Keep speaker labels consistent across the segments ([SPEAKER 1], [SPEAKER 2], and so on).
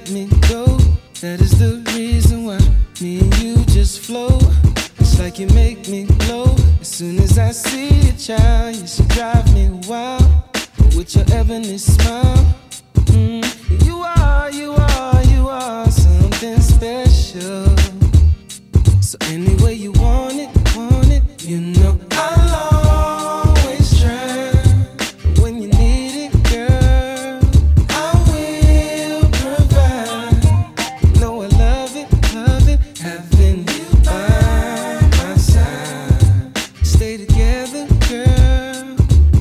[SPEAKER 1] let me go. That is the reason why me and you just flow. It's like you make me glow. As soon as I see a child, you should drive me wild. With your ebony smile, you are something special. So any way you want it, you know I'll always try. When you need it, girl, I will provide. You know I love it, having you by my side. Stay together, girl.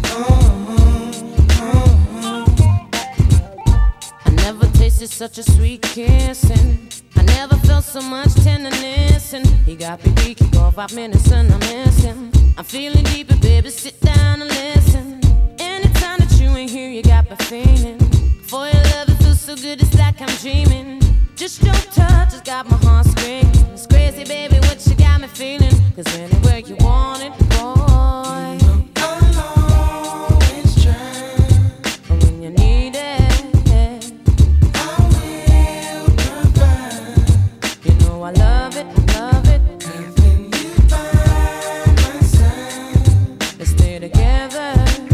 [SPEAKER 2] I never tasted such a sweet kissing. I never felt so much tenderness, and he got me weak. He go 5 minutes and I miss him. I'm feeling deeper, baby. Sit down and listen. Anytime that you ain't here, you got me feeling. For your love, it feels so good, it's like I'm dreaming. Just your touch has got my heart screaming. It's crazy, baby, what you got me feeling. 'Cause anywhere you want it, boy,
[SPEAKER 1] I'll always try.
[SPEAKER 2] and when you need it,
[SPEAKER 1] I will provide.
[SPEAKER 2] you know I love it,
[SPEAKER 1] Having you by my side.
[SPEAKER 2] let's stay together.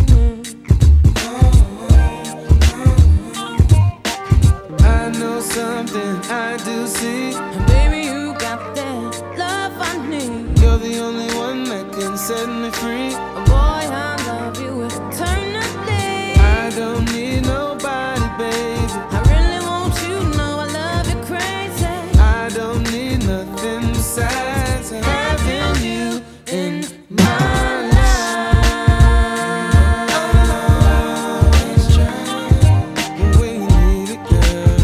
[SPEAKER 1] I know something I do see.
[SPEAKER 2] And baby, you got that love I need.
[SPEAKER 1] You're the only one that can set me free.
[SPEAKER 2] Oh boy, I love you eternally.
[SPEAKER 1] I don't need nobody, baby.
[SPEAKER 2] I really want you to know I love you crazy.
[SPEAKER 1] I don't need nothing besides having you in my life. I'll always try. When you need it, girl,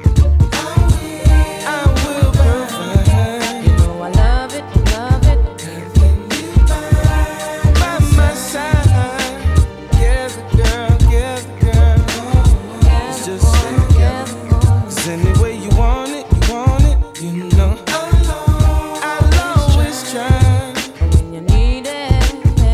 [SPEAKER 1] I will provide.
[SPEAKER 2] You know I love it,
[SPEAKER 1] Having you by my side. Together, girl. Let's just stay together. 'Cause any way you want it, you know I'll always try.
[SPEAKER 2] when you need it.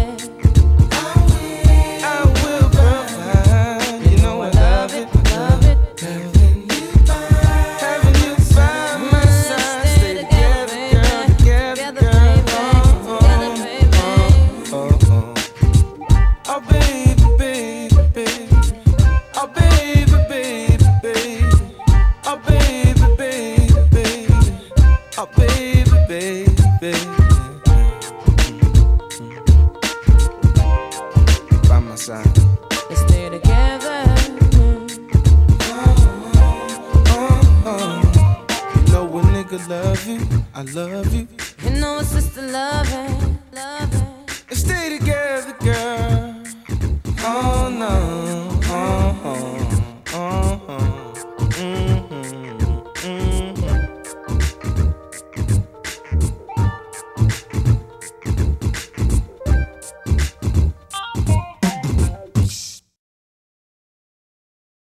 [SPEAKER 1] I will provide. You know I love it. Having you by my side. Stay together, girl. Oh, baby, baby. Oh, baby, baby, baby. Oh, baby, baby, baby. Oh, baby, baby, baby. By my side.
[SPEAKER 2] Let's stay together.
[SPEAKER 1] You know when nigga love you, I love you.
[SPEAKER 2] You know it's just the loving.